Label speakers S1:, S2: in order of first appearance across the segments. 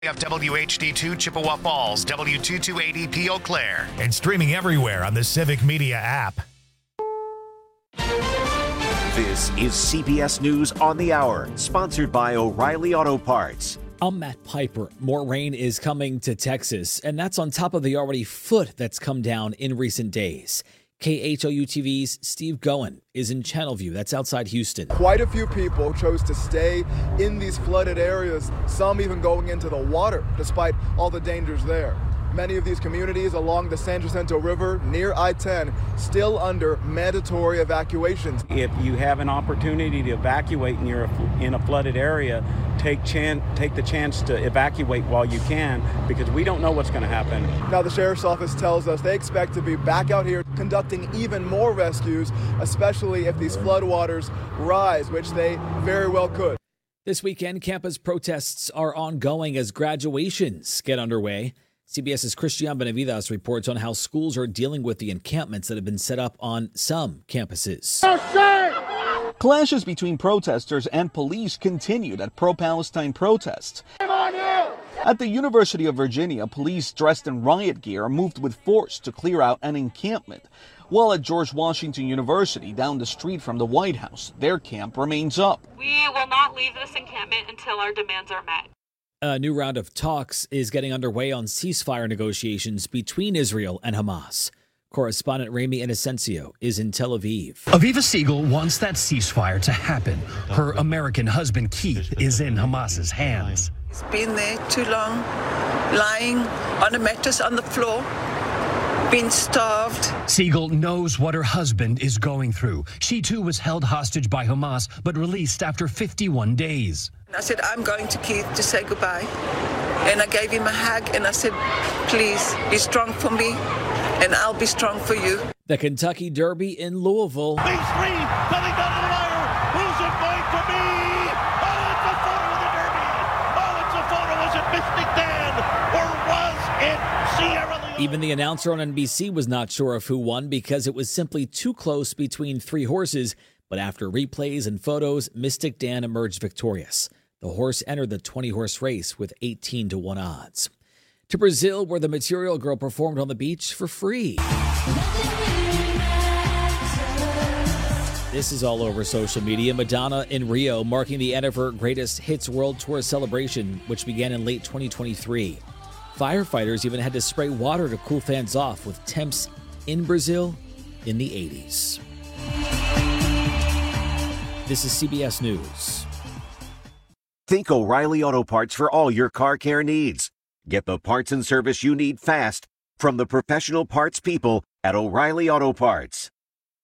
S1: Of WHD2 Chippewa Falls, W228EP Eau Claire.
S2: And streaming everywhere on the Civic Media app.
S3: This is CBS News on the Hour, sponsored by O'Reilly Auto Parts.
S4: I'm Matt Piper. More rain is coming to Texas, and that's on top of the already foot that's come down in recent days. KHOU TV's Steve Goen is in Channelview. That's outside Houston.
S5: Quite a few people chose to stay in these flooded areas, some even going into the water, despite all the dangers there. Many of these communities along the San Jacinto River near I-10 still under mandatory evacuations.
S6: If you have an opportunity to evacuate and you're in a flooded area, take the chance to evacuate while you can, because we don't know what's going to happen.
S5: Now the Sheriff's Office tells us they expect to be back out here conducting even more rescues, especially if these floodwaters rise, which they very well could.
S4: This weekend, campus protests are ongoing as graduations get underway. CBS's Christian Benavides reports on how schools are dealing with the encampments that have been set up on some campuses.
S7: Clashes between protesters and police continued at pro-Palestine protests. At the University of Virginia, police dressed in riot gear moved with force to clear out an encampment. While at George Washington University, down the street from the White House, their camp remains up.
S8: We will not leave this encampment until our demands are met.
S4: A new round of talks is getting underway on ceasefire negotiations between Israel and Hamas. Correspondent Rami Inocencio is in Tel Aviv.
S9: Aviva Siegel wants that ceasefire to happen. Her American husband, Keith, is in Hamas's hands.
S10: He's been there too long, lying on a mattress on the floor, been starved.
S9: Siegel knows what her husband is going through. She, too, was held hostage by Hamas, but released after 51 days.
S10: I said, I'm going to Keith to say goodbye. And I gave him a hug and I said, please be strong for me and I'll be strong for you.
S4: The Kentucky Derby in Louisville.
S11: These three coming down to the wire. Who's it going to be? Oh, it's a photo of the Derby. Oh, it's a photo. Was it Mystic Dan or was it Sierra Leone?
S4: Even the announcer on NBC was not sure of who won because it was simply too close between three horses. But after replays and photos, Mystic Dan emerged victorious. The horse entered the 20-horse race with 18-1 odds. To Brazil, where the Material Girl performed on the beach for free. This is all over social media. Madonna in Rio, marking the end of her Greatest Hits World Tour celebration, which began in late 2023. Firefighters even had to spray water to cool fans off with temps in Brazil in the 80s. This is CBS News.
S3: Think O'Reilly Auto Parts for all your car care needs. Get the parts and service you need fast from the professional parts people at O'Reilly Auto Parts.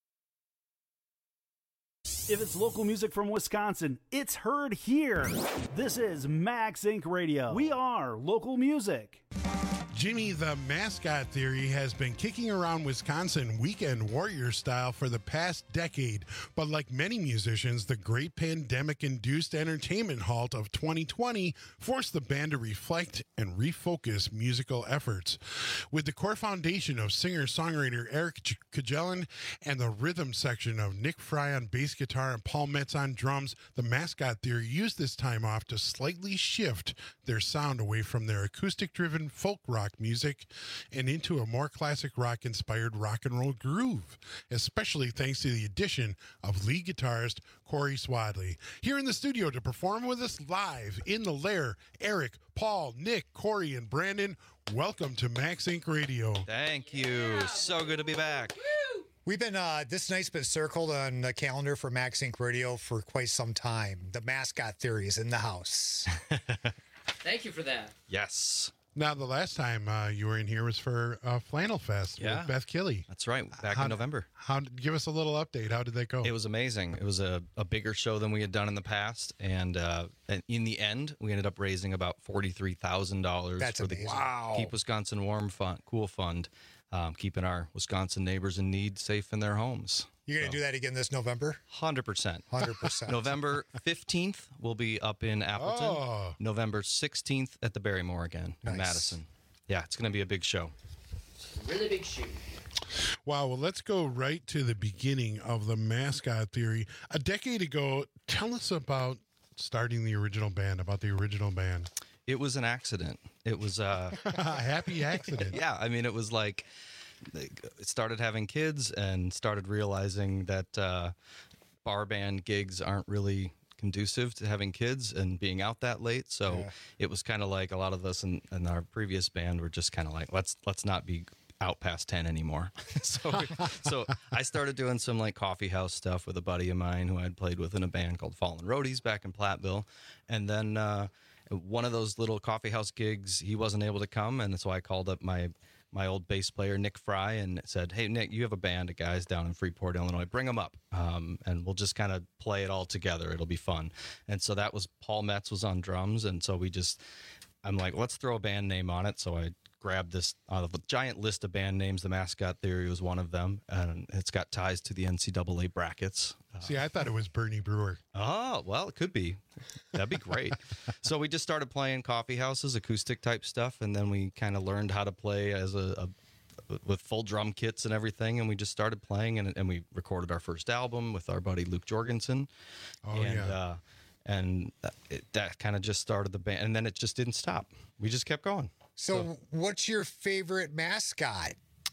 S12: If it's local music from Wisconsin, it's heard here. This is Max Inc. Radio. We are local music.
S13: Jimmy the Mascot Theory has been kicking around Wisconsin weekend warrior style for the past decade. But like many musicians, the great pandemic-induced entertainment halt of 2020 forced the band to reflect and refocus musical efforts. With the core foundation of singer-songwriter Eric Kajelan and the rhythm section of Nick Fry on bass guitar and Paul Metz on drums, the Mascot Theory used this time off to slightly shift their sound away from their acoustic-driven folk rock music and into a more classic rock-inspired rock and roll groove, especially thanks to the addition of lead guitarist Corey Swadley. Here in the studio to perform with us live in the Lair, Eric, Paul, Nick, Corey, and Brandon. Welcome to Max Inc. Radio.
S14: Thank you. So good to be back.
S15: We've been, this night's been circled on the calendar for Max Inc. Radio for quite some time. The Mascot Theory is in the house.
S16: Thank you for that.
S14: Yes.
S13: Now, the last time you were in here was for Flannel Fest with Beth Killey.
S14: That's right, back in November.
S13: Give us a little update. How did that go?
S14: It was amazing. It was a bigger show than we had done in the past, and in the end, we ended up raising about $43,000 for the Keep Wisconsin Warm Fund, Cool Fund, keeping our Wisconsin neighbors in need safe in their homes.
S15: You're going to do that again this November?
S14: 100%.
S15: 100%.
S14: November 15th, we'll be up in Appleton.
S13: Oh.
S14: November 16th at the Barrymore again in Madison. Yeah, it's going to be a big show.
S16: Really big shoe.
S13: Wow, well, let's go right to the beginning of the Mascot Theory. A decade ago, tell us about starting the original band, about the original band.
S14: It was an accident. It was
S13: a happy accident.
S14: Yeah, I mean, it was like started having kids and started realizing that bar band gigs aren't really conducive to having kids and being out that late. So it was kind of like a lot of us in our previous band were just kind of like, let's not be out past 10 anymore. So I started doing some like coffee house stuff with a buddy of mine who I'd played with in a band called Fallen Roadies back in Platteville. And then one of those little coffee house gigs, he wasn't able to come. And so I called up my old bass player, Nick Fry, and said, hey, Nick, you have a band of guys down in Freeport, Illinois. Bring them up, and we'll just kind of play it all together. It'll be fun. And so that was Paul Metz was on drums. And so I'm like, let's throw a band name on it. So I grabbed this out of a giant list of band names. The Mascot Theory was one of them, and it's got ties to the NCAA brackets.
S13: See, I thought it was Bernie Brewer.
S14: Oh, well, it could be. That'd be great. So we just started playing coffee houses, acoustic type stuff, and then we kind of learned how to play as with full drum kits and everything, and we just started playing, and we recorded our first album with our buddy Luke Jorgensen.
S13: Oh, yeah.
S14: And that kind of just started the band, and then it just didn't stop. We just kept going.
S15: So what's your favorite mascot?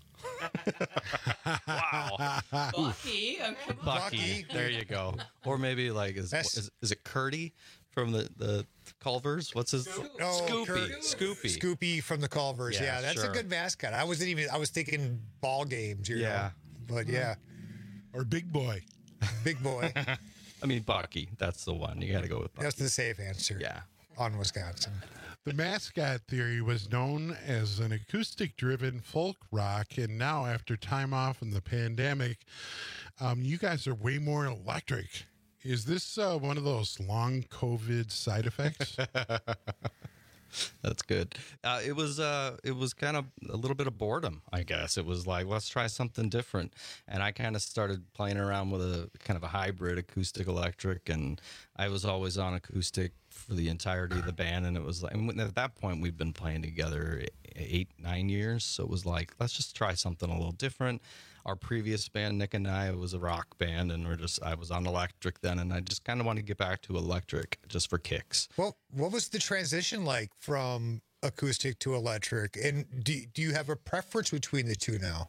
S14: Wow.
S16: Bucky.
S14: Bucky. There you go. Or maybe like, is it Curdy from the Culvers? What's his? Scoopy.
S15: Scoopy from the Culvers. Yeah, that's
S14: sure.
S15: a good mascot. I was thinking ball games. You know? But yeah.
S13: Or Big Boy.
S15: Big Boy.
S14: I mean, Bucky. That's the one. You got to go with Bucky.
S15: That's the safe answer.
S14: Yeah.
S15: On Wisconsin.
S13: The Mascot Theory was known as an acoustic-driven folk rock, and now after time off in the pandemic, you guys are way more electric. Is this one of those long COVID side effects?
S14: That's good. It was kind of a little bit of boredom, I guess. It was like, let's try something different. And I kind of started playing around with a kind of a hybrid acoustic electric, and I was always on acoustic for the entirety of the band. And it was like, and at that point we've been playing together 8-9 years. So it was like, let's just try something a little different. Our previous band, Nick and I, was a rock band, and I was on electric then, and I just kind of wanted to get back to electric just for kicks.
S15: Well, what was the transition like from acoustic to electric? And do you have a preference between the two now?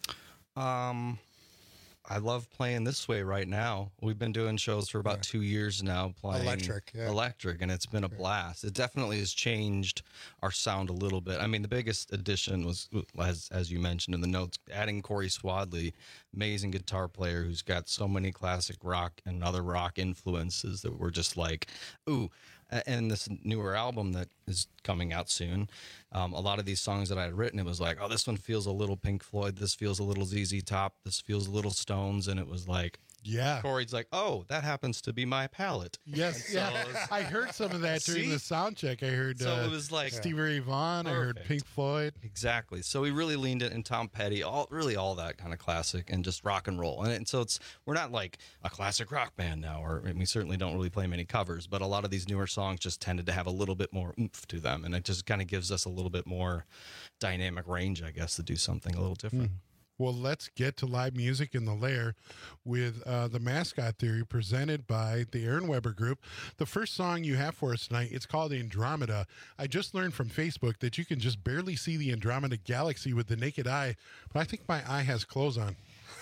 S14: I love playing this way right now. We've been doing shows for about 2 years now, playing electric, and it's been a blast. It definitely has changed our sound a little bit. I mean, the biggest addition was, as you mentioned in the notes, adding Corey Swadley, amazing guitar player who's got so many classic rock and other rock influences that we're just like, ooh. And this newer album that is coming out soon, a lot of these songs that I had written, it was like, oh, this one feels a little Pink Floyd. This feels a little ZZ Top. This feels a little Stones. And it was like,
S13: yeah.
S14: Corey's like, oh, that happens to be my palette.
S13: Yes, yeah. I heard some of that during the sound check. I heard
S14: it was like
S13: Stevie Ray Vaughan. Perfect. I heard Pink Floyd.
S14: Exactly. So we really leaned it in Tom Petty, all that kind of classic and just rock and roll. And so we're not like a classic rock band now, we certainly don't really play many covers, but a lot of these newer songs just tended to have a little bit more oomph to them. And it just kind of gives us a little bit more dynamic range, I guess, to do something a little different.
S13: Well, let's get to live music in the Lair with the Mascot Theory presented by the Aaron Weber Group. The first song you have for us tonight, it's called Andromeda. I just learned from Facebook that you can just barely see the Andromeda Galaxy with the naked eye, but I think my eye has clothes on.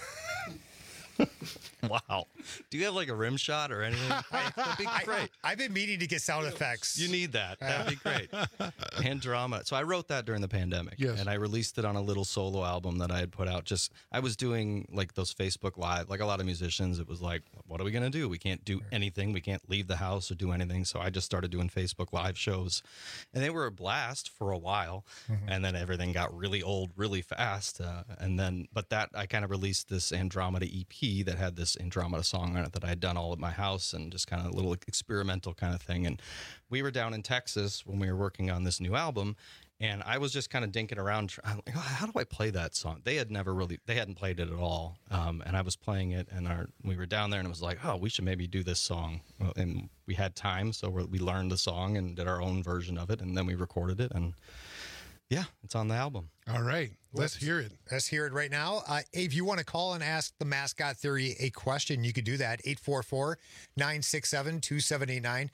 S14: Wow. Do you have like a rim shot or anything? That'd be great.
S15: I've been meaning to get sound effects.
S14: You need that. That'd be great. Andromeda. So I wrote that during the pandemic.
S13: Yes.
S14: And I released it on a little solo album that I had put out. I was doing like those Facebook Live, like a lot of musicians. It was like, what are we going to do? We can't do anything. We can't leave the house or do anything. So I just started doing Facebook Live shows. And they were a blast for a while. Mm-hmm. And then everything got really old really fast. But I kind of released this Andromeda EP that had this Andromeda song on it that I had done all at my house and just kind of a little experimental kind of thing. And we were down in Texas when we were working on this new album, and I was just kind of dinking around. I'm like, how do I play that song? They hadn't played it at all. And I was playing it, and we were down there, and it was like, oh, we should maybe do this song. And we had time, so we learned the song and did our own version of it, and then we recorded it, and Yeah, it's on the album.
S13: All right, let's hear it.
S15: Let's hear it right now. If you want to call and ask the Mascot Theory a question, you could do that. 844-967-2789,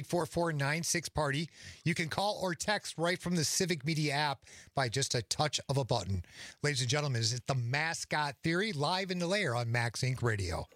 S15: 844-96-PARTY. You can call or text right from the Civic Media app by just a touch of a button. Ladies and gentlemen, it's the Mascot Theory live in the lair on Max Inc. Radio.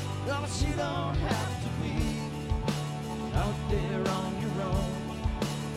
S17: You don't have to be out there on your own.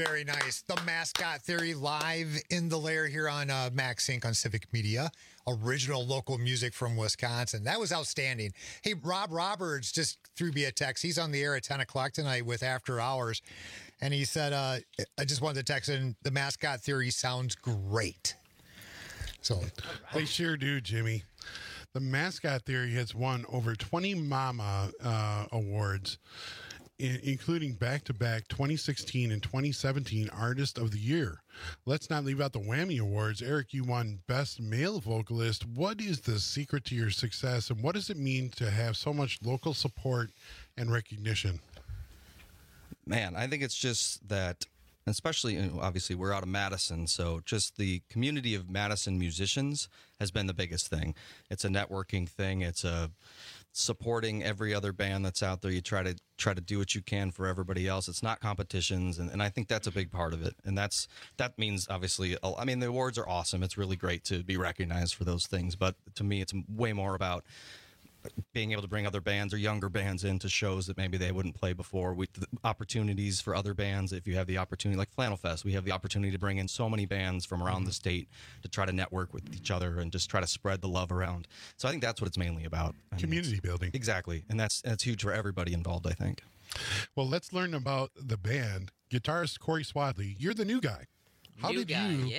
S15: Very nice. The Mascot Theory live in the lair here on Max Inc. on Civic Media. Original local music from Wisconsin. That was outstanding. Hey, Rob Roberts just threw me a text. He's on the air at 10 o'clock tonight with After Hours. And he said, I just wanted to text in, the Mascot Theory sounds great. So
S13: They sure do, Jimmy. The Mascot Theory has won over 20 Mama awards, including back-to-back 2016 and 2017 Artist of the Year. Let's not leave out the Whammy Awards. Eric, you won Best Male Vocalist. What is the secret to your success, and what does it mean to have so much local support and recognition?
S14: Man, I think it's just that, especially, obviously, we're out of Madison, so just the community of Madison musicians has been the biggest thing. It's a networking thing. It's a supporting every other band that's out there. You try to do what you can for everybody else. It's not competitions, and I think that's a big part of it. And that means, obviously, I mean, the awards are awesome. It's really great to be recognized for those things, but to me, it's way more about being able to bring other bands or younger bands into shows that maybe they wouldn't play before. Opportunities for other bands, if you have the opportunity, like Flannel Fest, we have the opportunity to bring in so many bands from around the state to try to network with each other and just try to spread the love around. So I think that's what it's mainly about.
S13: Community building. Exactly.
S14: And that's huge for everybody involved, I think.
S13: Well, let's learn about the band. Guitarist Corey Swadley, you're the new guy. How did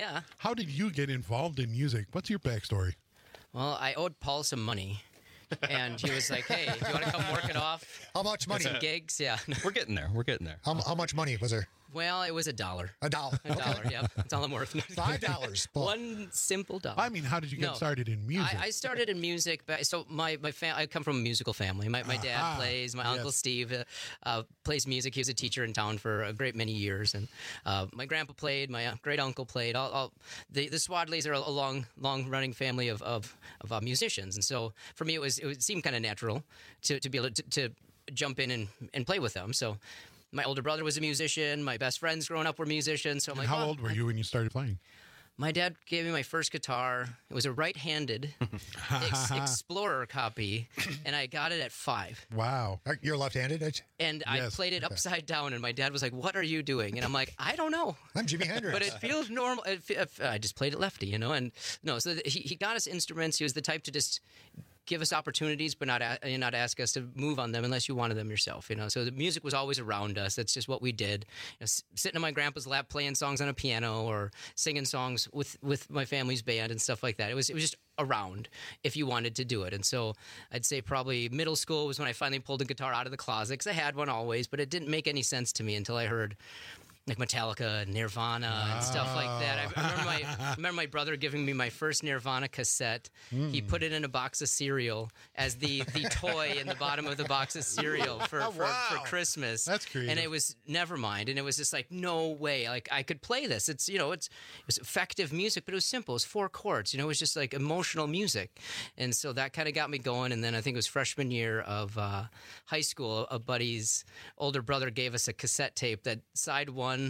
S13: you get involved in music? What's your backstory?
S17: Well, I owed Paul some money. And he was like, hey, do you want to come work it off?
S15: How much money?
S17: Some gigs, yeah.
S14: We're getting there.
S15: How much money was there?
S17: Well, it was $1. $1, yep. That's all I'm worth.
S15: $5.
S17: One simple dollar.
S13: I mean, how did you get started in music?
S17: I started in music. So I come from a musical family. My dad plays. My uncle Steve plays music. He was a teacher in town for a great many years. And my grandpa played. My great uncle played. The Swadleys are a long running family of musicians. And so for me, it seemed kind of natural to be able to jump in and play with them. So my older brother was a musician. My best friends growing up were musicians. So I'm like,
S13: how old were you when you started playing?
S17: My dad gave me my first guitar. It was a right-handed Explorer copy, and I got it at 5.
S15: Wow. You're left-handed?
S17: And I played it upside down, and my dad was like, what are you doing? And I'm like, I don't know.
S15: I'm Jimi Hendrix.
S17: But it feels normal. I just played it lefty, And no, so he got us instruments. He was the type to just give us opportunities, but not ask us to move on them unless you wanted them yourself, So the music was always around us. That's just what we did. Sitting in my grandpa's lap, playing songs on a piano or singing songs with my family's band and stuff like that. It was just around if you wanted to do it. And so I'd say probably middle school was when I finally pulled a guitar out of the closet, because I had one always, but it didn't make any sense to me until I heard like Metallica and Nirvana and stuff like that. I remember my brother giving me my first Nirvana cassette. He put it in a box of cereal as the toy in the bottom of the box of cereal for Christmas.
S13: That's creative.
S17: And it was Nevermind, and it was just like, no way, like I could play this. It was effective music, but it was simple. It was 4 chords. It was just like emotional music, and so that kind of got me going. And then I think it was freshman year of high school, a buddy's older brother gave us a cassette tape that side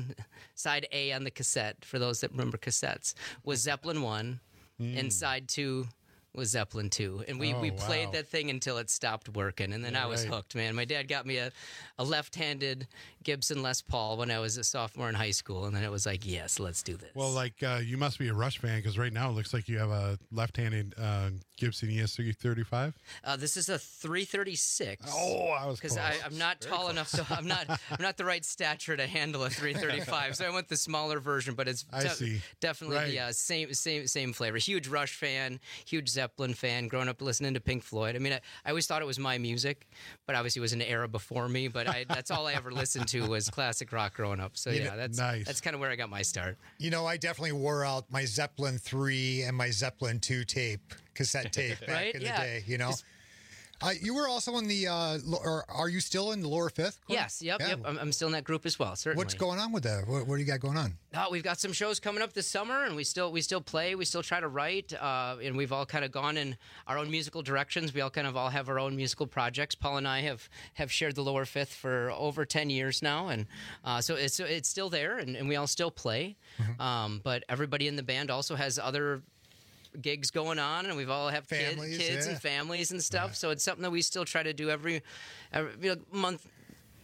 S17: A on the cassette, for those that remember cassettes, was Zeppelin 1, and side 2 was Zeppelin 2. And we played that thing until it stopped working, and then I was hooked, man. My dad got me a left-handed Gibson Les Paul when I was a sophomore in high school, and then it was like, yes, let's do this.
S13: Well, you must be a Rush fan, because right now it looks like you have a left-handed Gibson ES335.
S17: This is a 336.
S13: Oh, I was
S17: because I'm not tall enough, so I'm not the right stature to handle a 335. So I went the smaller version, but it's definitely the same flavor. Huge Rush fan, huge Zeppelin fan. Growing up listening to Pink Floyd. I mean, I always thought it was my music, but obviously it was an era before me. But that's all I ever listened to was classic rock growing up. So that's kind of where I got my start.
S15: I definitely wore out my Zeppelin 3 and my Zeppelin 2 cassette tape back in the day, You were also in the, or are you still in the Lower Fifth?
S17: Yes, yep. I'm still in that group as well, certainly.
S15: What's going on with that? What do you got going on?
S17: We've got some shows coming up this summer, and we still play. We still try to write, and we've all kind of gone in our own musical directions. We all have our own musical projects. Paul and I have shared the Lower Fifth for over 10 years now, and so it's still there, and we all still play. Mm-hmm. But everybody in the band also has other gigs going on, and we've all have kids and families and stuff. So it's something that we still try to do every month,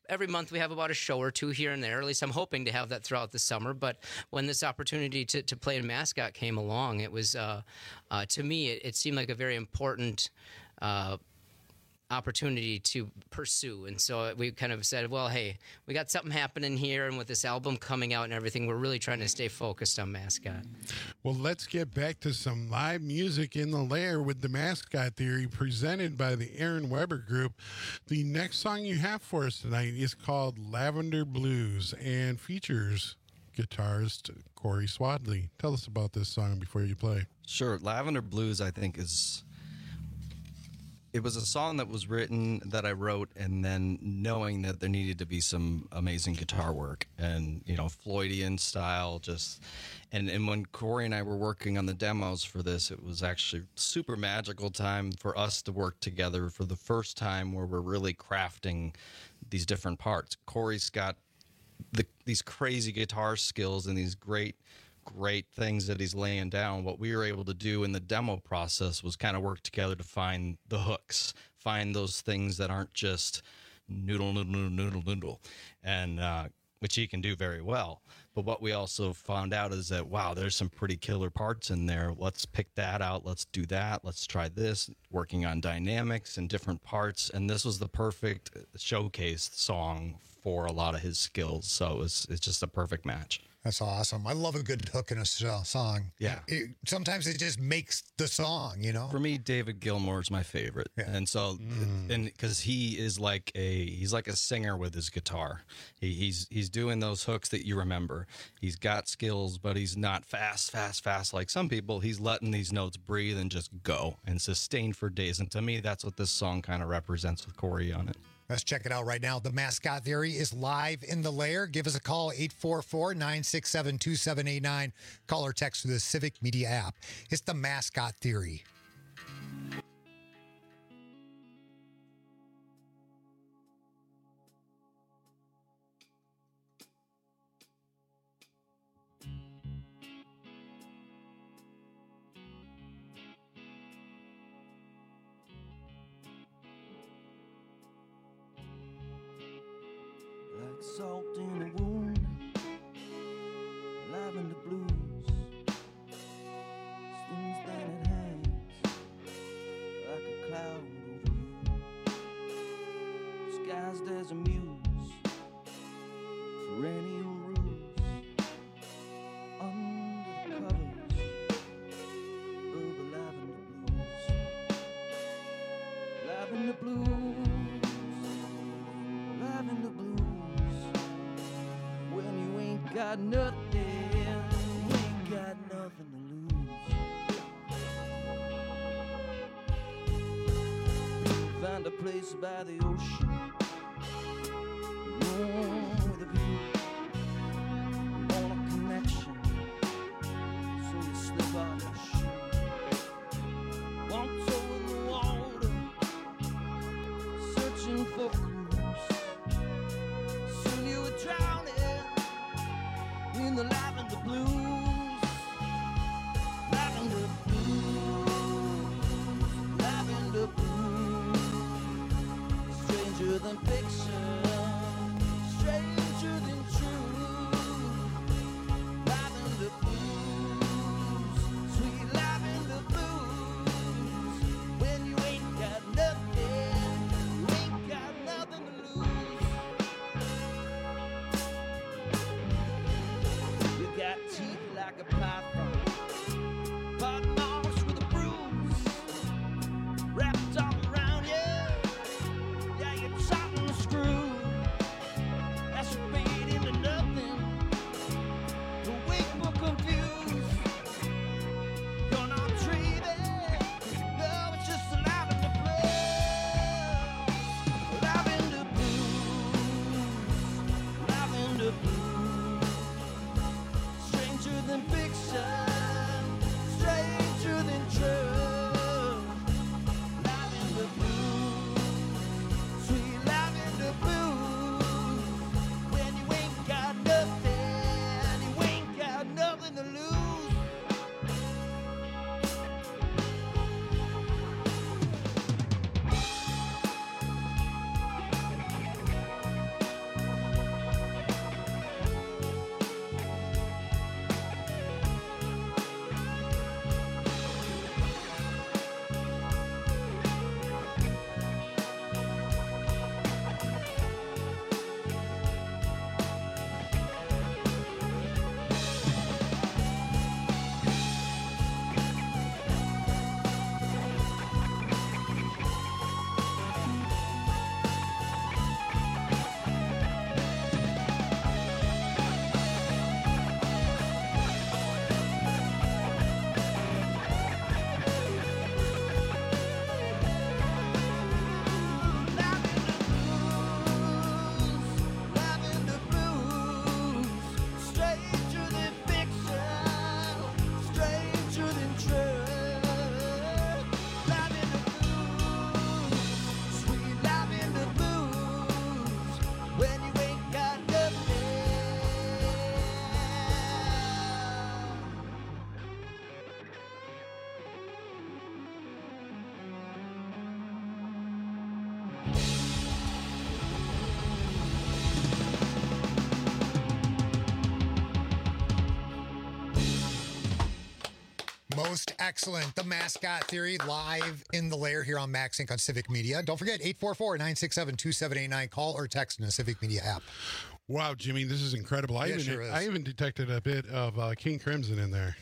S17: every month we have about a show or two here and there. At least I'm hoping to have that throughout the summer. But when this opportunity to play in Mascot came along, it was, to me, it seemed like a very important opportunity to pursue. And so we kind of said, well, hey, we got something happening here, and with this album coming out and everything, we're really trying to stay focused on Mascot.
S13: Well, let's get back to some live music in the Lair with the Mascot Theory, presented by the Aaron Weber Group. The next song you have for us tonight is called Lavender Blues and features guitarist Corey Swadley. Tell us about this song before you play.
S14: Sure. Lavender Blues, I think, it was a song that was written, that I wrote, and then knowing that there needed to be some amazing guitar work and, Floydian style, and when Corey and I were working on the demos for this, it was actually super magical time for us to work together for the first time, where we're really crafting these different parts. Corey's got these crazy guitar skills and these great things that he's laying down. What we were able to do in the demo process was kind of work together to find the hooks, find those things that aren't just noodle, and which he can do very well. But what we also found out is that, wow, there's some pretty killer parts in there. Let's pick that out. Let's do that. Let's try this, working on dynamics and different parts. And this was the perfect showcase song for a lot of his skills. So it's just a perfect match.
S15: That's awesome. I love a good hook in a song.
S14: Yeah.
S15: Sometimes it just makes the song,
S14: For me, David Gilmour is my favorite. Yeah. And so, and because he is he's like a singer with his guitar. He's doing those hooks that you remember. He's got skills, but he's not fast like some people. He's letting these notes breathe and just go and sustain for days. And to me, that's what this song kind of represents with Corey on it.
S15: Let's check it out right now. The Mascot Theory is live in the Lair. Give us a call, 844-967-2789. Call or text through the Civic Media app. It's the Mascot Theory.
S18: Like salt in a wound, lavender blues, stings that it hangs like a cloud over you, disguised as a muse, perennial ruse, under the covers of the lavender blues, lavender blues. Got nothing, ain't got nothing to lose. Find a place by the ocean, with a view, want a connection, so you slip out your shoe. Want toe in the water, searching for clues. Soon you would drown in the lavender blues, lavender blues, lavender blues, stranger than
S15: Most excellent. The Mascot Theory live in the lair here on Max Inc. on Civic Media. Don't forget, 844-967-2789. Call or text in the Civic Media app.
S13: Wow, Jimmy, this is incredible. I even detected a bit of King Crimson in there.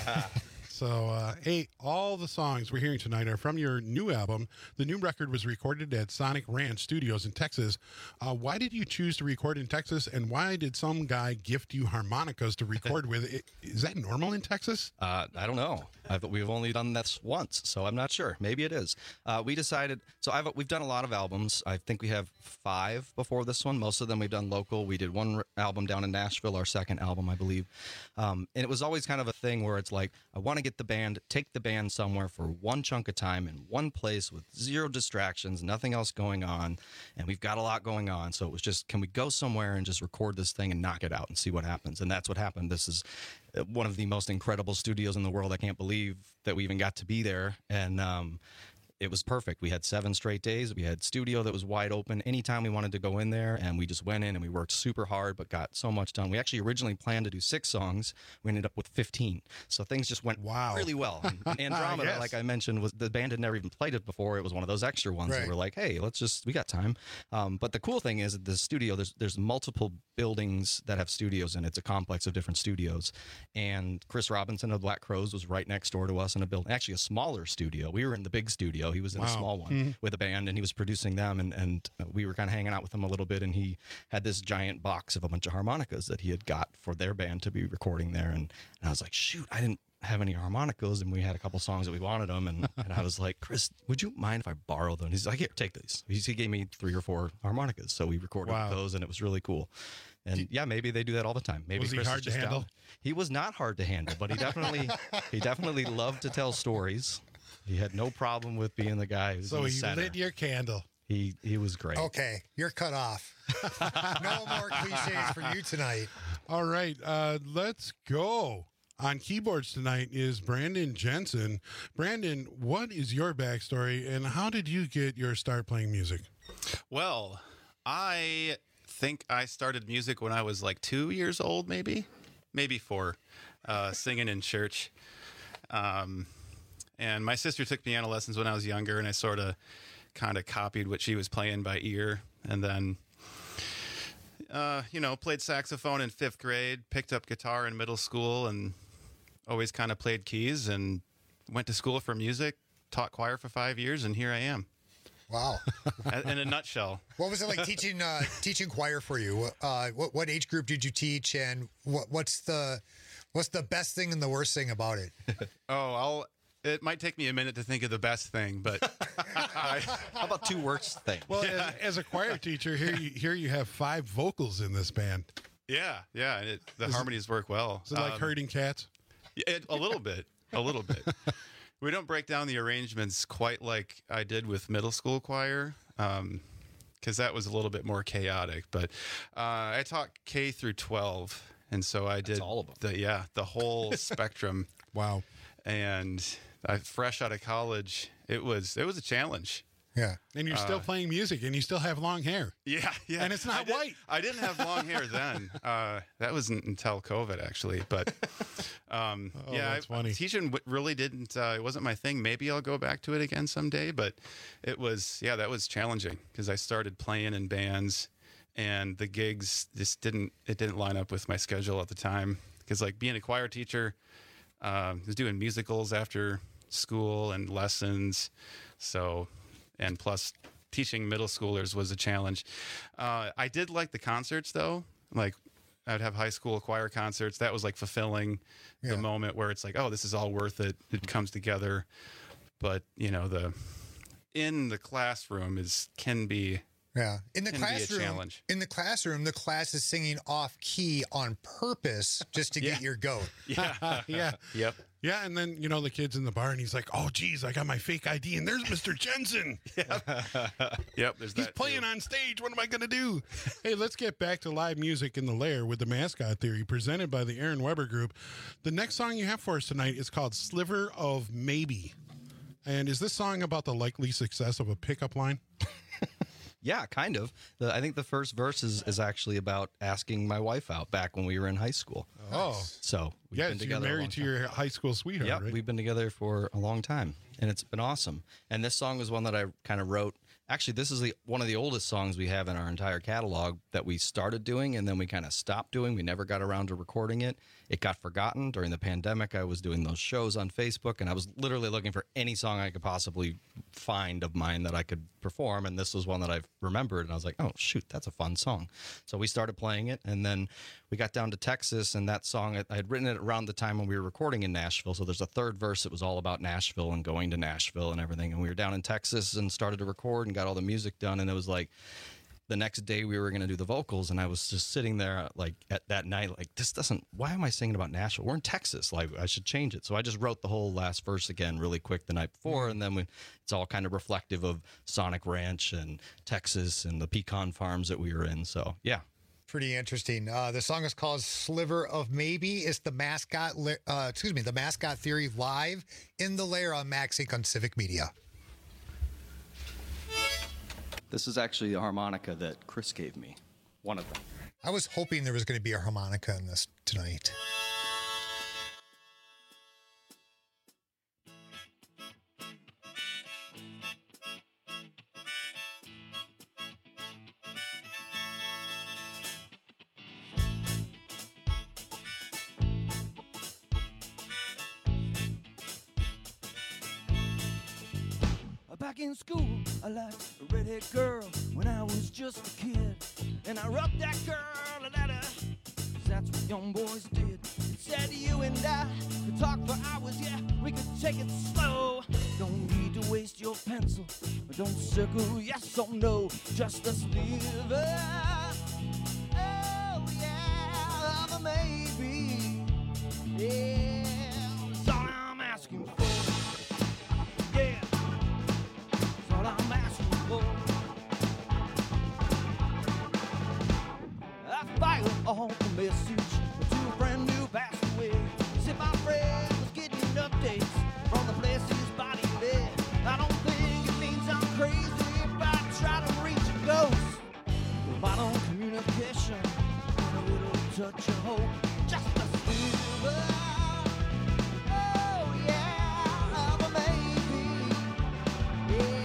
S13: So, all the songs we're hearing tonight are from your new album. The new record was recorded at Sonic Ranch Studios in Texas. Why did you choose to record in Texas, and why did some guy gift you harmonicas to record with? Is that normal in Texas?
S14: I don't know. We've only done this once, so I'm not sure. Maybe it is. We decided, we've done a lot of albums. I think we have 5 before this one. Most of them we've done local. We did one album down in Nashville, our second album, I believe. And it was always kind of a thing where it's like, I want to take the band somewhere for one chunk of time in one place with 0 distractions, nothing else going on. And we've got a lot going on. So it was just, can we go somewhere and just record this thing and knock it out and see what happens? And that's what happened. This is one of the most incredible studios in the world. I can't believe that we even got to be there. And, it was perfect. We had 7 straight days. We had studio that was wide open anytime we wanted to go in there, and we just went in and we worked super hard, but got so much done. We actually originally planned to do 6 songs. We ended up with 15. So things just went really well. And Andromeda,
S13: Yes.
S14: like I mentioned, the band had never even played it before. It was one of those extra ones.
S15: Right.
S14: And we're like, hey, we got time. But the cool thing is that the studio, there's multiple buildings that have studios in it. It's a complex of different studios. And Chris Robinson of Black Crowes was right next door to us in a building, actually a smaller studio. We were in the big studio. He was in a small one with a band, and he was producing them, and we were kind of hanging out with him a little bit, and he had this giant box of a bunch of harmonicas that he had got for their band to be recording there, and I was like, shoot, I didn't have any harmonicas, and we had a couple songs that we wanted them, and I was like, Chris, would you mind if I borrow them? He's like, here, take these. He gave me 3 or 4 harmonicas, so we recorded those, and it was really cool. And yeah, maybe they do that all the time. Maybe
S13: Was he
S14: Chris
S13: hard
S14: is just
S13: to handle?
S14: down. He was not hard to handle, but he definitely loved to tell stories. He had no problem with being the guy who's in the center.
S13: Lit your candle.
S14: He was great.
S15: Okay, you're cut off. No more cliches for you tonight.
S13: All right, let's go. On keyboards tonight is Brandon Jensen. Brandon, what is your backstory, and how did you get your start playing music?
S19: Well, I think I started music when I was like 2 years old, maybe 4, singing in church. And my sister took piano lessons when I was younger, and I sort of kind of copied what she was playing by ear. And then, played saxophone in 5th grade, picked up guitar in middle school, and always kind of played keys, and went to school for music, taught choir for 5 years, and here I am.
S15: Wow.
S19: In a nutshell.
S15: What was it like teaching choir for you? What age group did you teach, and what's the best thing and the worst thing about it?
S19: It might take me a minute to think of the best thing, but
S14: how about 2 worst things?
S13: Well, as a choir teacher, here you have 5 vocals in this band.
S19: Yeah, the harmonies work well.
S13: Is it like herding cats?
S19: A little bit. We don't break down the arrangements quite like I did with middle school choir, because that was a little bit more chaotic. But I taught K through 12, and so I did all of them. The whole spectrum.
S13: Wow.
S19: And fresh out of college, it was a challenge.
S15: Yeah.
S13: And you're still playing music, and you still have long hair.
S19: Yeah.
S13: And it's not white.
S19: I didn't have long hair then. That wasn't until COVID, actually. But
S13: that's funny.
S19: Teaching really didn't. It wasn't my thing. Maybe I'll go back to it again someday. But it was. Yeah, that was challenging because I started playing in bands, and the gigs just didn't line up with my schedule at the time. Because like being a choir teacher, I was doing musicals after school and lessons, and plus teaching middle schoolers was a challenge. I did like the concerts though. Like I'd have high school choir concerts. That was like fulfilling the moment where it's like, oh, this is all worth it. It comes together. But in the classroom can be
S15: in the classroom.
S19: A challenge.
S15: In the classroom, the class is singing off key on purpose just to get your goat.
S19: Yeah. Yep.
S13: Yeah, and then, the kid's in the bar, and he's like, oh, geez, I got my fake ID, and there's Mr. Jensen.
S19: Yep, there's that.
S13: He's playing on stage. What am I going to do? Hey, let's get back to live music in the lair with the Mascot Theory, presented by the Aaron Weber Group. The next song you have for us tonight is called Sliver of Maybe. And is this song about the likely success of a pickup line?
S14: Yeah, kind of. I think the first verse is actually about asking my wife out back when we were in high school.
S13: Oh.
S14: So we've been together.
S13: You're married to your high school sweetheart,
S14: Yep,
S13: right?
S14: we've been together for a long time, and it's been awesome. And this song was one that I kind of wrote. Actually, this is one of the oldest songs we have in our entire catalog that we started doing, and then we kind of stopped doing. We never got around to recording it. It got forgotten during the pandemic. I was doing those shows on Facebook, and I was literally looking for any song I could possibly find of mine that I could perform, and this was one that I remembered, and I was like, oh, shoot, that's a fun song. So we started playing it, and then we got down to Texas, and that song, I had written it around the time when we were recording in Nashville, so there's a third verse that was all about Nashville and going to Nashville and everything, and we were down in Texas and started to record and got all the music done, and it was like the next day we were going to do the vocals, and I was just sitting there like at that night, like, why am I singing about Nashville? We're in Texas. Like, I should change it. So I just wrote the whole last verse again really quick the night before, and then it's all kind of reflective of Sonic Ranch and Texas and the pecan farms that we were in. So, yeah.
S15: Pretty interesting. The song is called Sliver of Maybe. It's the Mascot Theory live in the Lair on Max Inc. on Civic Media.
S14: This is actually the harmonica that Chris gave me, one of them.
S15: I was hoping there was going to be a harmonica in this tonight.
S18: Back in school, I liked a redhead girl when I was just a kid. And I rubbed that girl a letter, 'cause that's what young boys did. It said you and I could talk for hours, yeah, we could take it slow. Don't need to waste your pencil, don't circle yes or no, just a sliver. Oh yeah, of a maybe. Yeah, that's all I'm asking for. Yeah. I'm asking for. I filed all the message to a friend who passed away. Said my friend was getting updates from the place his body lay. I don't think it means I'm crazy if I try to reach a ghost. Vital communication and a little touch of hope, just a sliver. Oh yeah, of a maybe. Yeah.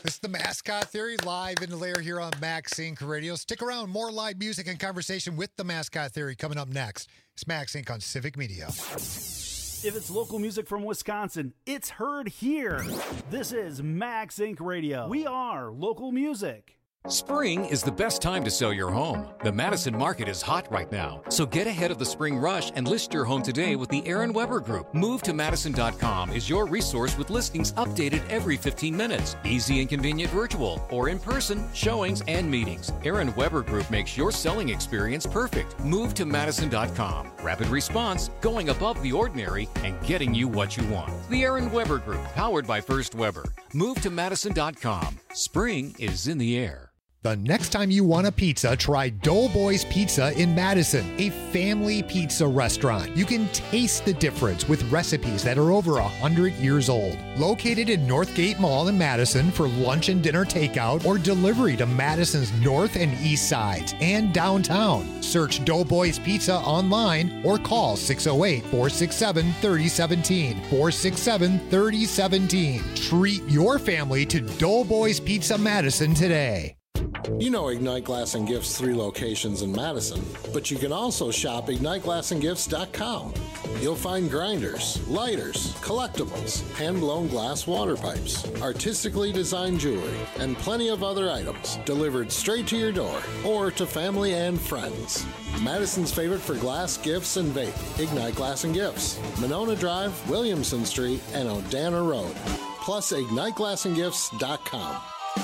S15: This is the Mascot Theory live in the lair here on Max Inc. Radio. Stick around. More live music and conversation with the Mascot Theory coming up next. It's Max Inc. on Civic Media.
S12: If it's local music from Wisconsin, it's heard here. This is Max Inc. Radio. We are local music.
S20: Spring is the best time to sell your home. The Madison market is hot right now, so get ahead of the spring rush and list your home today with the Aaron Weber Group. MoveToMadison.com is your resource with listings updated every 15 minutes. Easy and convenient virtual or in-person showings and meetings. Aaron Weber Group makes your selling experience perfect. MoveToMadison.com. Rapid response, going above the ordinary, and getting you what you want. The Aaron Weber Group, powered by First Weber. MoveToMadison.com. Spring is in the air.
S15: The next time you want a pizza, try Doughboys Pizza in Madison, a family pizza restaurant. You can taste the difference with recipes that are over 100 years old. Located in Northgate Mall in Madison for lunch and dinner takeout or delivery to Madison's north and east sides and downtown. Search Doughboys Pizza online or call 608-467-3017. 467-3017. Treat your family to Doughboys Pizza Madison today.
S21: You know Ignite Glass and Gifts' 3 locations in Madison, but you can also shop IgniteGlassandGifts.com. You'll find grinders, lighters, collectibles, hand-blown glass water pipes, artistically designed jewelry, and plenty of other items delivered straight to your door or to family and friends. Madison's favorite for glass, gifts, and vape, Ignite Glass and Gifts, Monona Drive, Williamson Street, and Odana Road. Plus, IgniteGlassandGifts.com.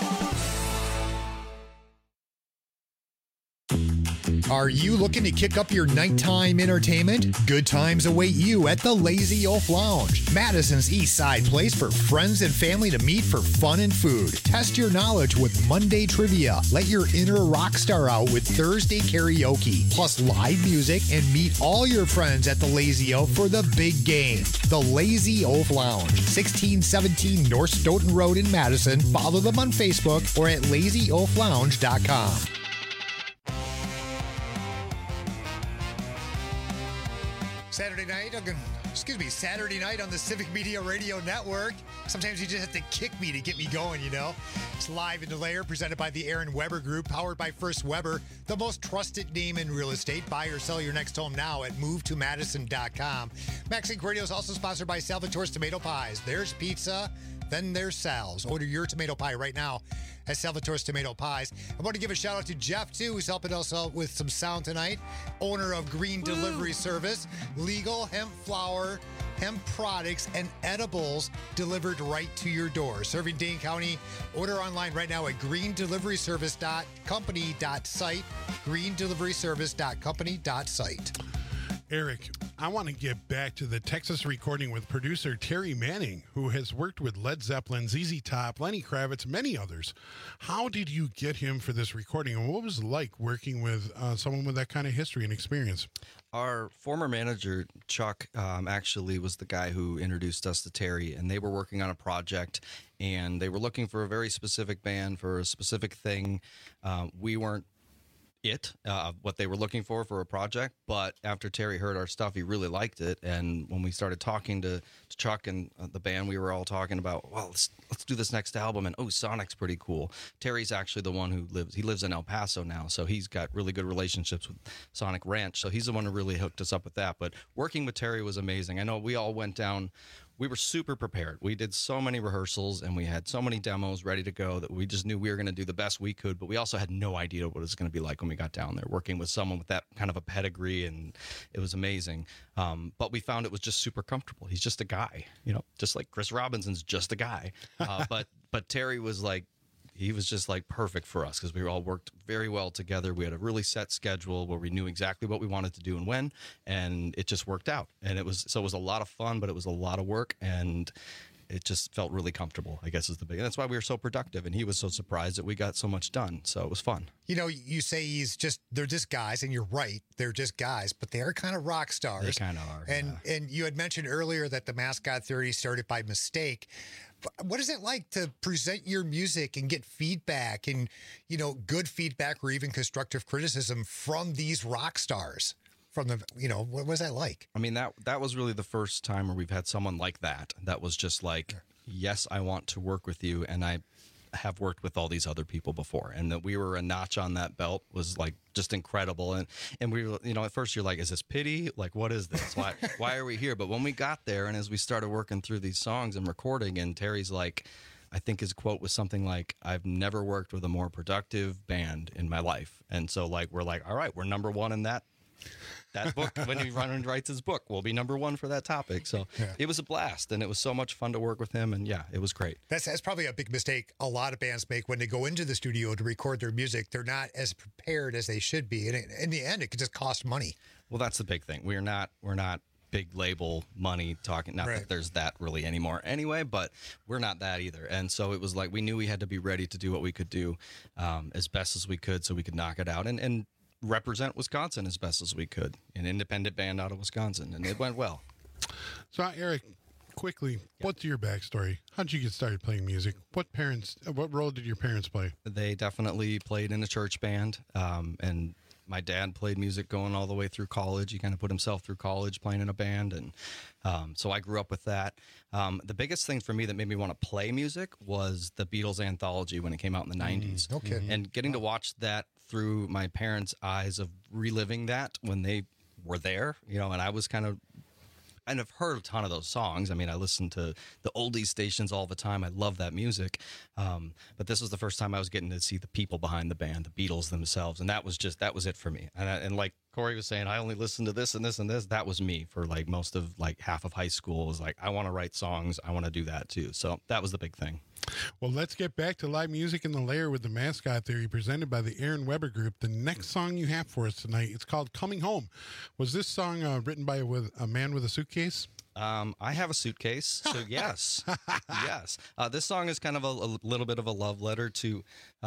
S15: Are you looking to kick up your nighttime entertainment? Good times await you at the Lazy Oaf Lounge, Madison's East Side place for friends and family to meet for fun and food. Test your knowledge with Monday trivia. Let your inner rock star out with Thursday karaoke, plus live music, and meet all your friends at the Lazy Oaf for the big game. The Lazy Oaf Lounge, 1617 North Stoughton Road in Madison. Follow them on Facebook or at lazyoaflounge.com. Saturday night on the Civic Media Radio Network. Sometimes you just have to kick me to get me going, you know. It's live in the lair, presented by the Aaron Weber Group, powered by First Weber, the most trusted name in real estate. Buy or sell your next home now at MoveToMadison.com. Max Inc. Radio is also sponsored by Salvatore's Tomato Pies. There's pizza, then there's Sal's. Order your tomato pie right now at Salvatore's Tomato Pies. I want to give a shout out to Jeff, too, who's helping us out with some sound tonight. Owner of Green Delivery Service. Legal hemp flour, hemp products, and edibles delivered right to your door. Serving Dane County. Order online right now at greendeliveryservice.company.site. greendeliveryservice.company.site.
S13: Eric, I want to get back to the Texas recording with producer Terry Manning, who has worked with Led Zeppelin, ZZ Top, Lenny Kravitz, many others. How did you get him for this recording, and what was it like working with someone with that kind of history and experience?
S14: Our former manager, Chuck, actually was the guy who introduced us to Terry, and they were working on a project, and they were looking for a very specific band for a specific thing. We weren't what they were looking for a project, but after Terry heard our stuff, he really liked it. And when we started talking to Chuck and the band, we were all talking about, well, let's do this next album, and Sonic's pretty cool. Terry's actually the one who lives in El Paso now, so he's got really good relationships with Sonic Ranch, so he's the one who really hooked us up with that. But working with Terry was amazing. I know we all went down. We were super prepared. We did so many rehearsals and we had so many demos ready to go that we just knew we were going to do the best we could, but we also had no idea what it was going to be like when we got down there, working with someone with that kind of a pedigree, and it was amazing. But we found it was just super comfortable. He's just a guy, just like Chris Robinson's just a guy. But Terry was like, he was just like perfect for us because we all worked very well together. We had a really set schedule where we knew exactly what we wanted to do and when, and it just worked out. And it was a lot of fun, but it was a lot of work, and it just felt really comfortable, I guess is the big. And that's why we were so productive, and he was so surprised that we got so much done. So it was fun.
S15: You say they're just guys, and you're right. They're just guys, but they are kind of rock stars.
S14: They kind of are.
S15: And you had mentioned earlier that the Mascot Theory started by mistake. What is it like to present your music and get feedback and, good feedback or even constructive criticism from these rock stars? From the, what was that like?
S14: I mean, that was really the first time where we've had someone like that was just like, yes, I want to work with you. And I have worked with all these other people before, and that we were a notch on that belt was like just incredible. And we were, at first you're like, is this pity? Like, what is this? Why are we here? But when we got there, and as we started working through these songs and recording, and Terry's like, I think his quote was something like, I've never worked with a more productive band in my life. And so like, we're like, all right, we're number one in that book. When he writes his book, we'll be number one for that topic. So It was a blast, and it was so much fun to work with him. And yeah, it was great.
S15: That's probably a big mistake a lot of bands make when they go into the studio to record their music. They're not as prepared as they should be. And in the end, it could just cost money.
S14: Well, that's the big thing. We're not big label money talking. Not that there's that really anymore anyway, but we're not that either. And so it was like, we knew we had to be ready to do what we could do as best as we could so we could knock it out and represent Wisconsin as best as we could, an independent band out of Wisconsin, and it went well.
S13: So, Eric, quickly, what's your backstory? How'd you get started playing music? What role did your parents play? They
S14: definitely played in a church band, and my dad played music going all the way through college. He kind of put himself through college playing in a band, and so I grew up with that. The biggest thing for me that made me want to play music was the Beatles anthology when it came out in the 90s.
S15: Okay.
S14: And getting to watch that through my parents' eyes of reliving that when they were there, and I was and I've heard a ton of those songs. I mean, I listen to the oldies stations all the time. I love that music. But this was the first time I was getting to see the people behind the band, the Beatles themselves. And that was it for me. And like Corey was saying, I only listened to this and this and this. That was me for like most of like half of high school. Was like, I want to write songs. I want to do that too. So that was the big thing.
S13: Well, let's get back to live music in the Lair with the Mascot Theory presented by the Aaron Weber Group. The next song you have for us tonight, it's called Coming Home. Was this song written by a man with a suitcase?
S14: I have a suitcase, so yes. Yes. This song is kind of a little bit of a love letter to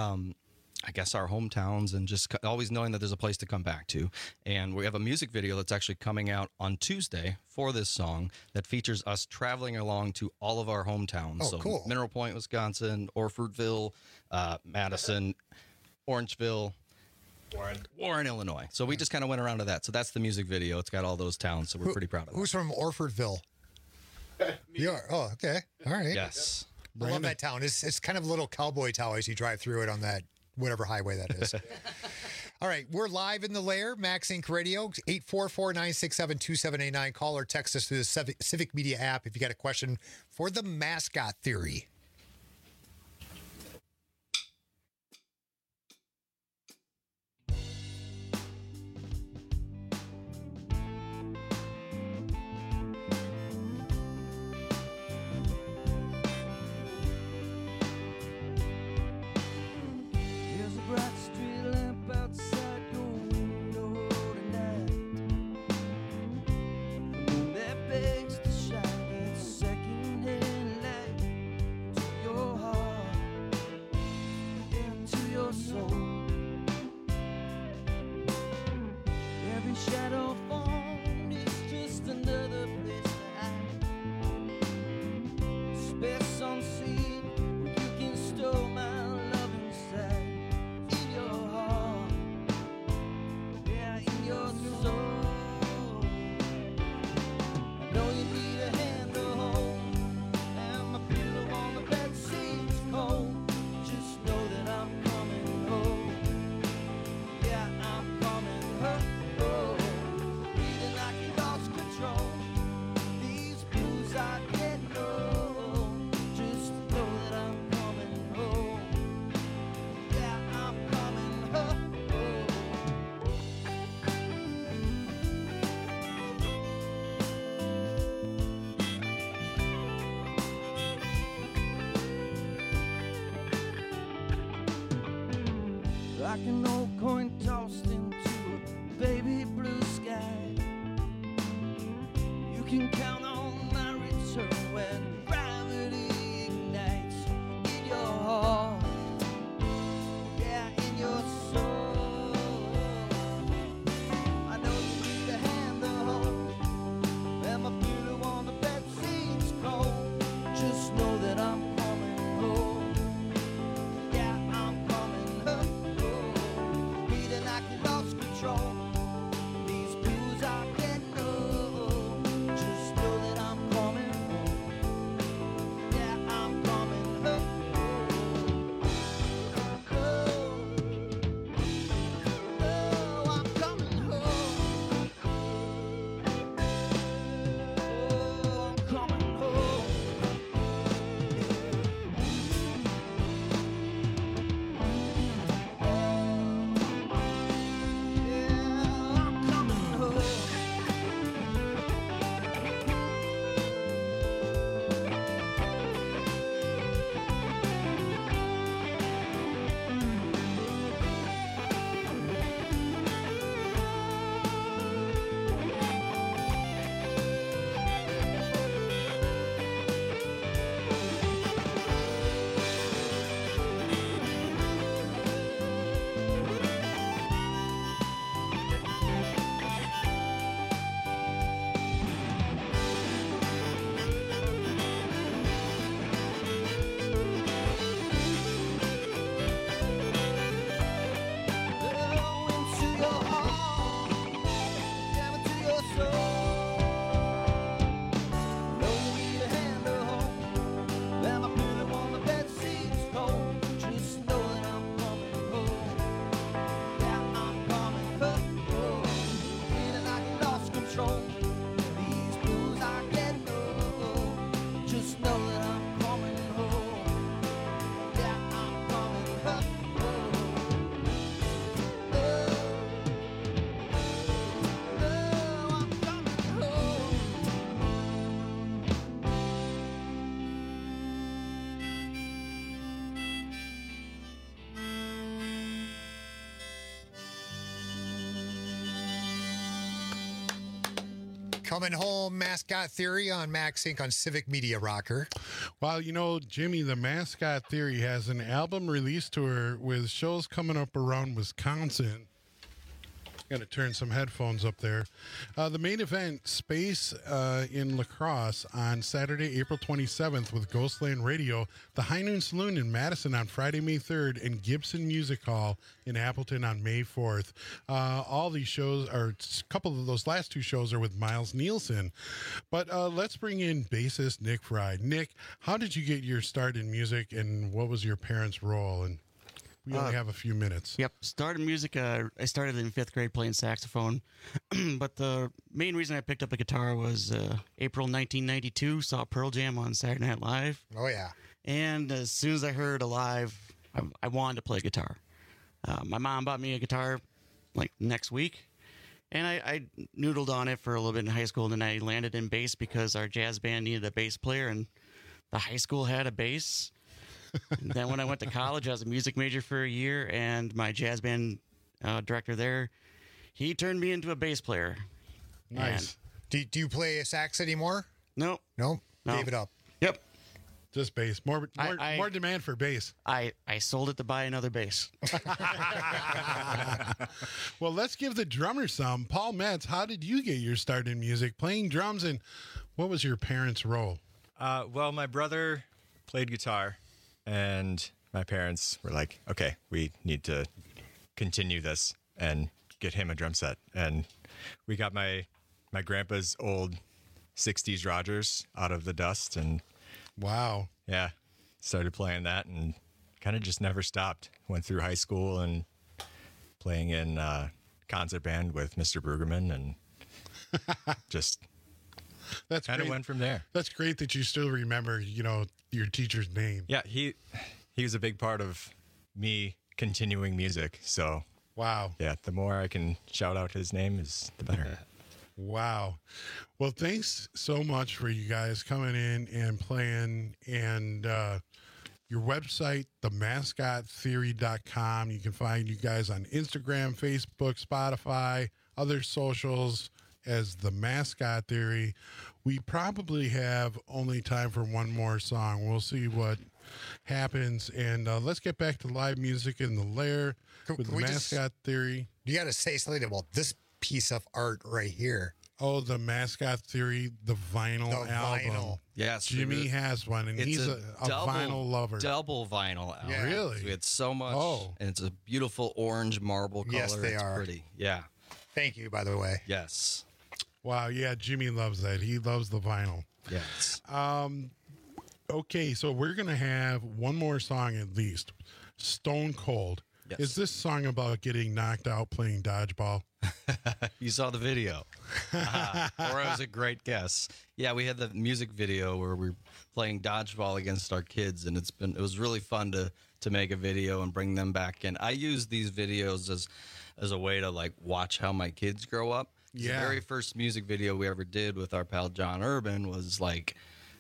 S14: I guess our hometowns and just always knowing that there's a place to come back to. And we have a music video that's actually coming out on Tuesday for this song that features us traveling along to all of our hometowns.
S15: Oh, cool.
S14: Mineral Point, Wisconsin, Orfordville, Madison, Orangeville, Warren, Illinois. So we just kind of went around to that. So that's the music video. It's got all those towns, so we're pretty proud of it.
S15: Who's from Orfordville? You are? Oh, okay. All right.
S14: Yes.
S15: I love that town. It's kind of a little cowboy town as you drive through it on that whatever highway that is. All right, we're live in the Lair, Max Inc. Radio, 844-967-2789. Call or text us through the Civic Media app if you got a question for the Mascot Theory.
S18: Like an old coin tossed into a baby blue sky. You can count on my return when gravity ignites in your heart, yeah, in your soul. I know you need a hand to hold, and my pillow on the bed seems cold. Just know that I'm coming home. Yeah, I'm coming home.
S15: Coming home, Mascot Theory on Max Inc. on Civic Media Rocker.
S13: Well, you know, Jimmy, the Mascot Theory has an album release tour with shows coming up around Wisconsin. Got to turn some headphones up there. The main event, Space in La Crosse on Saturday, April 27th with Ghostland Radio, the High Noon Saloon in Madison on Friday, May 3rd, and Gibson Music Hall in Appleton on May 4th. All these shows, or a couple of those last two shows, are with Miles Nielsen. But let's bring in bassist Nick Fry. Nick, how did you get your start in music, and what was your parents' role? And we only have a few minutes.
S1: Yep. Started music. I started in 5th grade playing saxophone. But the main reason I picked up a guitar was April 1992. Saw Pearl Jam on Saturday Night Live.
S15: Oh, yeah.
S1: And as soon as I heard Alive, I wanted to play guitar. My mom bought me a guitar like next week. And I noodled on it for a little bit in high school. And then I landed in bass because our jazz band needed a bass player. And the high school had a bass. And then when I went to college, I was a music major for a year, and my jazz band director there, he turned me into a bass player.
S15: Nice. Do you play a sax anymore?
S1: No.
S15: Gave it up.
S1: Yep.
S13: Just bass. More demand for bass.
S1: I sold it to buy another bass.
S13: Well, let's give the drummer some. Paul Metz, how did you get your start in music, playing drums, and what was your parents' role?
S22: Well, my brother played guitar. And my parents were like, okay, we need to continue this and get him a drum set. And we got my grandpa's old 60s Rogers out of the dust. And
S13: wow.
S22: Yeah. Started playing that and kind of just never stopped. Went through high school and playing in concert band with Mr. Brueggemann and just
S13: that's
S22: kind of went from there.
S13: That's great that you still remember, your teacher's name.
S22: Yeah, he was a big part of me continuing music. So
S13: wow.
S22: Yeah, the more I can shout out his name is the better.
S13: Wow. Well, thanks so much for you guys coming in and playing. And your website, themascottheory.com. You can find you guys on Instagram, Facebook, Spotify, other socials as The Mascot Theory. We probably have only time for one more song. We'll see what happens. And let's get back to live music in the Lair with The Mascot Theory.
S15: You got to say something about this piece of art right here.
S13: Oh, The Mascot Theory, the vinyl album. Vinyl.
S14: Yes.
S13: Jimmy has one, and he's a vinyl lover.
S14: Double vinyl album.
S13: Yeah. Really?
S14: We had so much. Oh. And it's a beautiful orange marble color.
S15: Yes, they are.
S14: Pretty. Yeah.
S15: Thank you, by the way.
S14: Yes.
S13: Wow, yeah, Jimmy loves that. He loves the vinyl.
S14: Yes.
S13: Okay, so we're going to have one more song at least. Stone Cold.
S14: Yes.
S13: Is this song about getting knocked out playing dodgeball?
S14: You saw the video. Or it was a great guess. Yeah, we had the music video where we were playing dodgeball against our kids, and it was really fun to make a video and bring them back in. I use these videos as a way to like watch how my kids grow up.
S13: Yeah.
S14: The very first music video we ever did with our pal John Urban was like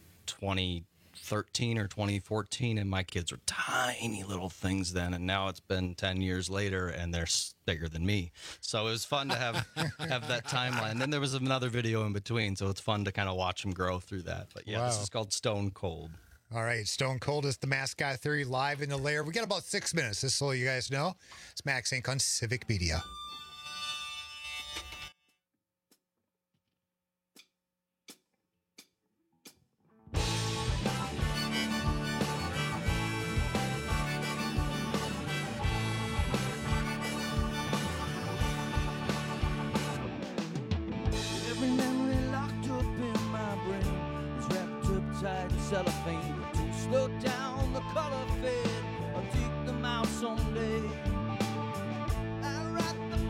S14: 2013 or 2014, and my kids were tiny little things then, and now it's been 10 years later and they're bigger than me. So it was fun to have that timeline. And then there was another video in between, so it's fun to kind of watch them grow through that. But yeah, This is called Stone Cold.
S15: All right, Stone Cold is The Mascot Theory live in the Lair. We got about 6 minutes, just so you guys know. It's Max Inc. on Civic Media.
S18: Cellophane to slow down the color fade or take them out someday. I write the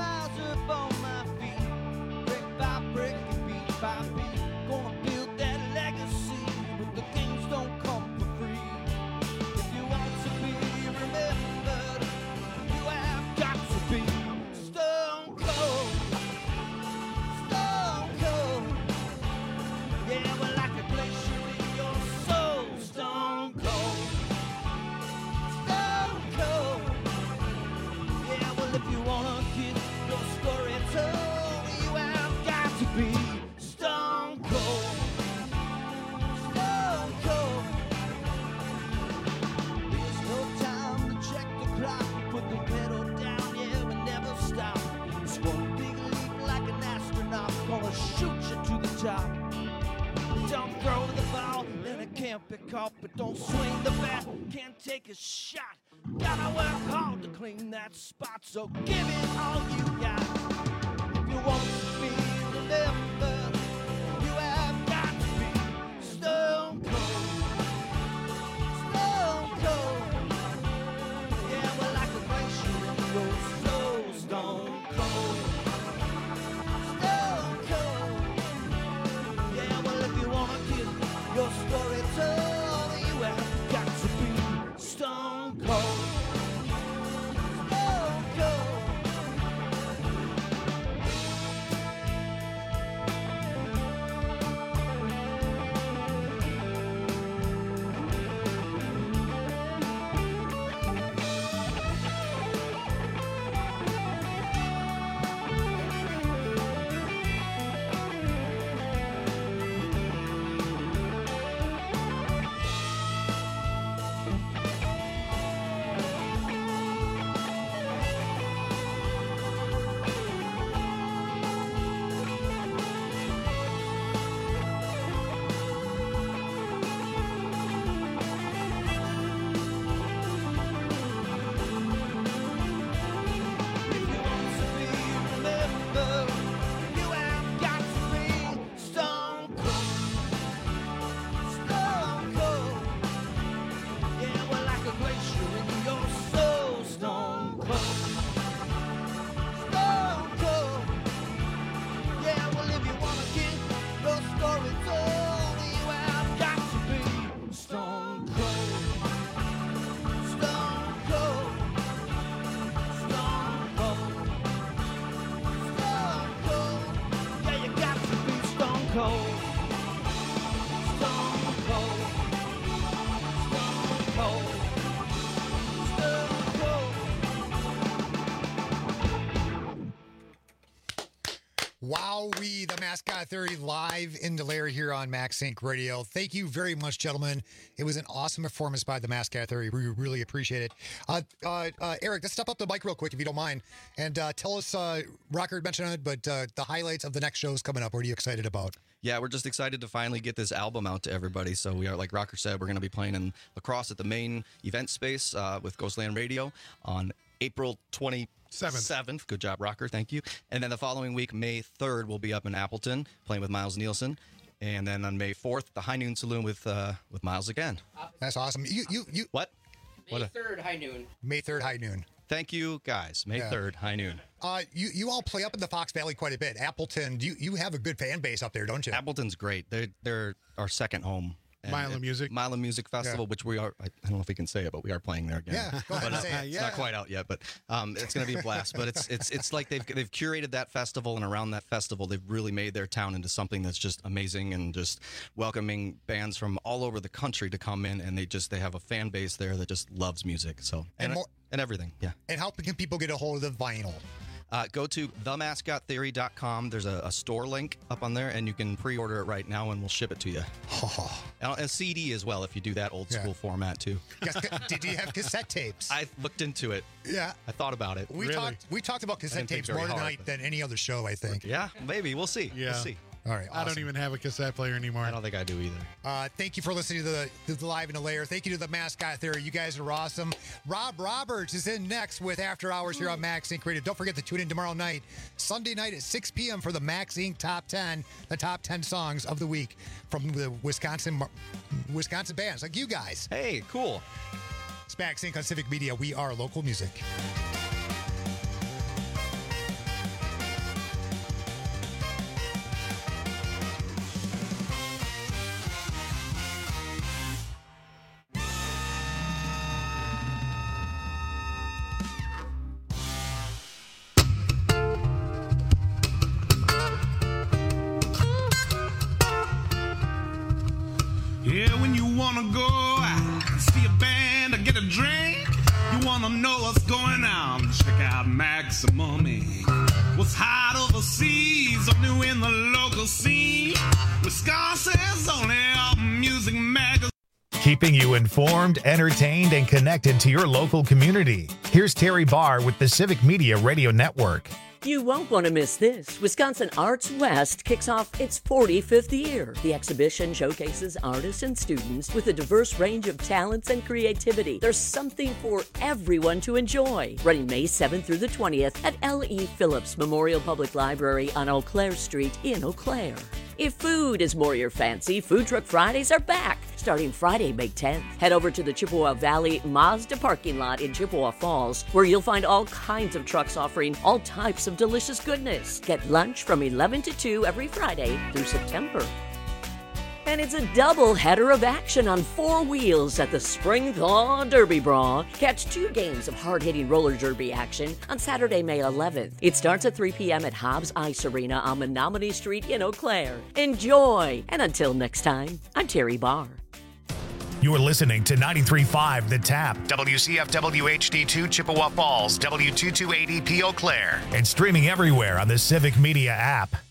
S18: caught, but don't swing the bat. Can't take a shot. Gotta work hard to clean that spot. So give it all you got. If you want to be remembered, you have got to be stone cold. Stone cold. Yeah, well, like a glacier, you're so stone cold. Stone cold. Yeah, well, if you want to get your story told, you have got to be stone cold. Stone cold.
S15: Wowee, the Mascot Theory live in Delaire here on Max Inc. Radio. Thank you very much, gentlemen. It was an awesome performance by the Mascot Theory. We really appreciate it. Eric, let's step up the mic real quick, if you don't mind, and tell us, Rocker mentioned it, but the highlights of the next shows coming up. What are you excited about?
S14: Yeah, we're just excited to finally get this album out to everybody. So we are, like Rocker said, we're going to be playing in La Crosse at the main event space with Ghostland Radio on April 27th. Good job, Rocker. Thank you. And then the following week, May 3rd, we'll be up in Appleton playing with Miles Nielsen. And then on May 4th, the High Noon Saloon with Miles again.
S15: That's awesome. You
S14: what?
S17: May 3rd, High Noon.
S15: May 3rd, High Noon.
S14: Thank you, guys. May 3rd, High Noon.
S15: You all play up in the Fox Valley quite a bit. Appleton, you have a good fan base up there, don't you?
S14: Appleton's great. They're our second home.
S13: Milam
S14: Music Festival, which we are, I don't know if we can say it, but we are playing there again.
S15: Yeah, go ahead and say it.
S14: It's not quite out yet, but it's going to be a blast. But it's like they've curated that festival, and around that festival, they've really made their town into something that's just amazing and just welcoming bands from all over the country to come in, and they have a fan base there that just loves music. So and everything, yeah.
S15: And how can people get a hold of the vinyl?
S14: Go to themascottheory.com. There's a store link up on there, and you can pre-order it right now, and we'll ship it to you. And a CD as well, if you do that old school format, too.
S15: Did you have cassette tapes?
S14: I looked into it.
S15: Yeah.
S14: I thought about it.
S15: We talked about cassette tapes more tonight than any other show, I think.
S14: Yeah, maybe. We'll see.
S13: Yeah.
S14: We'll see.
S15: All right, awesome.
S13: I don't even have a cassette player anymore.
S14: I don't think I do either.
S15: Thank you for listening to the Live in the Lair. Thank you to the Mascot Theory. You guys are awesome. Rob Roberts is in next with After Hours here on Max Inc. Radio. Don't forget to tune in tomorrow night, Sunday night at 6 p.m. for the Max Inc. Top 10, the top 10 songs of the week from the Wisconsin bands like you guys.
S14: Hey, cool.
S15: It's Max Inc. on Civic Media. We are local music.
S11: Yeah, when you wanna go see a band or get a drink, you wanna know what's going on, check out Maximum Inc. What's hot overseas, only in the local scene. Wisconsin's only music magazine.
S2: Keeping you informed, entertained, and connected to your local community. Here's Terry Barr with the Civic Media Radio Network.
S5: You won't want to miss this. Wisconsin Arts West kicks off its 45th year. The exhibition showcases artists and students with a diverse range of talents and creativity. There's something for everyone to enjoy. Running May 7th through the 20th at L.E. Phillips Memorial Public Library on Eau Claire Street in Eau Claire. If food is more your fancy, Food Truck Fridays are back, starting Friday, May 10th. Head over to the Chippewa Valley Mazda parking lot in Chippewa Falls, where you'll find all kinds of trucks offering all types of delicious goodness. Get lunch from 11 to 2 every Friday through September. And it's a double header of action on 4 wheels at the Spring Thaw Derby Brawl. Catch 2 games of hard-hitting roller derby action on Saturday, May 11th. It starts at 3 p.m. at Hobbs Ice Arena on Menominee Street in Eau Claire. Enjoy! And until next time, I'm Terry Barr.
S2: You're listening to 93.5 The Tap, WCFW HD2 Chippewa Falls, W228EP Eau Claire, and streaming everywhere on the Civic Media app.